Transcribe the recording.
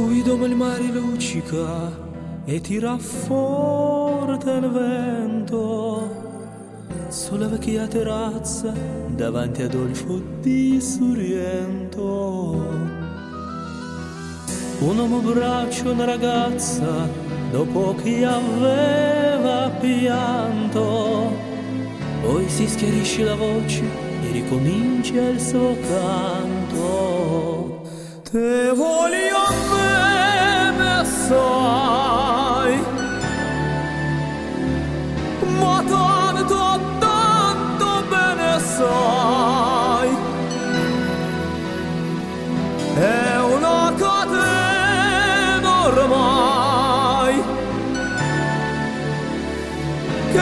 Guido il mare luccica e tira forte il vento sulla vecchia terrazza davanti ad Adolfo di Sorrento. Un uomo abbraccia una ragazza dopo che aveva pianto, poi si schiarisce la voce e ricomincia il suo canto. Te voglio bene assai, ma tanto bene sai.